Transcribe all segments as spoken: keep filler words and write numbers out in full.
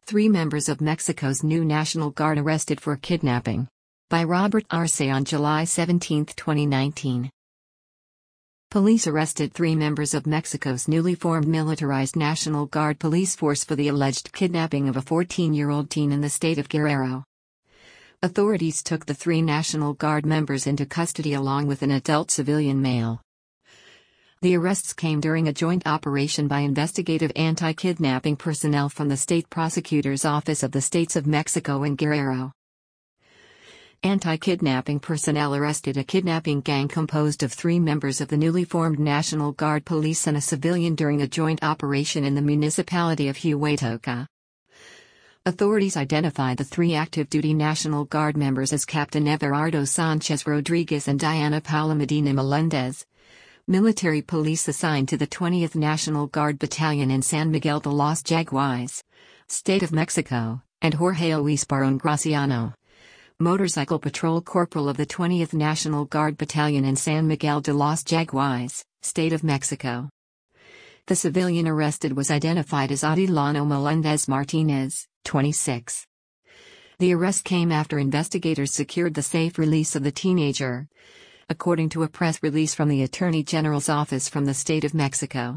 Three members of Mexico's new National Guard arrested for kidnapping. By Robert Arce on July seventeenth, twenty nineteen. Police arrested three members of Mexico's newly formed militarized National Guard police force for the alleged kidnapping of a fourteen-year-old teen in the state of Guerrero. Authorities took the three National Guard members into custody along with an adult civilian male. The arrests came during a joint operation by investigative anti-kidnapping personnel from the State Prosecutor's Office of the States of Mexico and Guerrero. Anti-kidnapping personnel arrested a kidnapping gang composed of three members of the newly formed National Guard police and a civilian during a joint operation in the municipality of Huehuetoca. Authorities identified the three active-duty National Guard members as Captain Everardo Sanchez Rodriguez and Diana Paula Medina Melendez, military police assigned to the twentieth National Guard Battalion in San Miguel de los Jaguares, State of Mexico, and Jorge Luis Barón Graciano, motorcycle patrol corporal of the twentieth National Guard Battalion in San Miguel de los Jaguares, State of Mexico. The civilian arrested was identified as Atilano Melendez Martinez, twenty-six. The arrest came after investigators secured the safe release of the teenager, according to a press release from the Attorney General's office from the State of Mexico.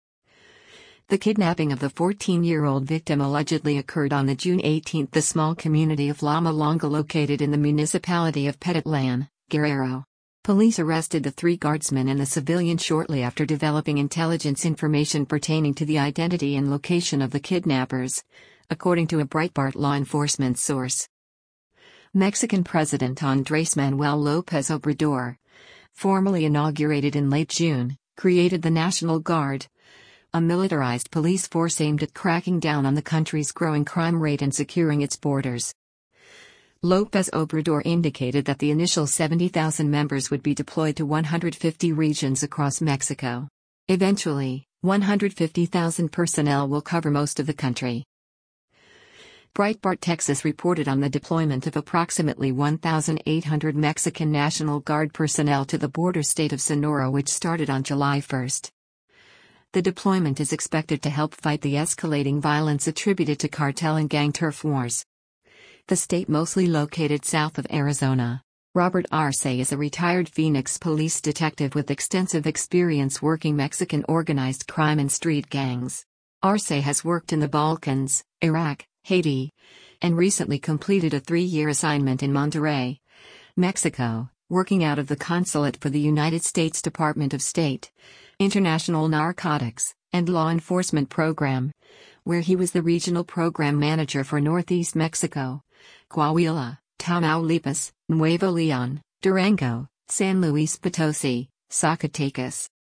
The kidnapping of the fourteen-year-old victim allegedly occurred on the June eighteenth. The small community of La Malonga located in the municipality of Petitlan, Guerrero. Police arrested the three guardsmen and the civilian shortly after developing intelligence information pertaining to the identity and location of the kidnappers, according to a Breitbart law enforcement source. Mexican President Andrés Manuel López Obrador, formally inaugurated in late June, created the National Guard, a militarized police force aimed at cracking down on the country's growing crime rate and securing its borders. López Obrador indicated that the initial seventy thousand members would be deployed to one hundred fifty regions across Mexico. Eventually, one hundred fifty thousand personnel will cover most of the country. Breitbart Texas reported on the deployment of approximately one thousand eight hundred Mexican National Guard personnel to the border state of Sonora, which started on July first. The deployment is expected to help fight the escalating violence attributed to cartel and gang turf wars. The state, mostly located south of Arizona. Robert Arce is a retired Phoenix police detective with extensive experience working Mexican organized crime and street gangs. Arce has worked in the Balkans, Iraq, Haiti, and recently completed a three-year assignment in Monterrey, Mexico, working out of the consulate for the United States Department of State, International Narcotics, and Law Enforcement Program, where he was the regional program manager for Northeast Mexico, Coahuila, Tamaulipas, Nuevo León, Durango, San Luis Potosí, Zacatecas,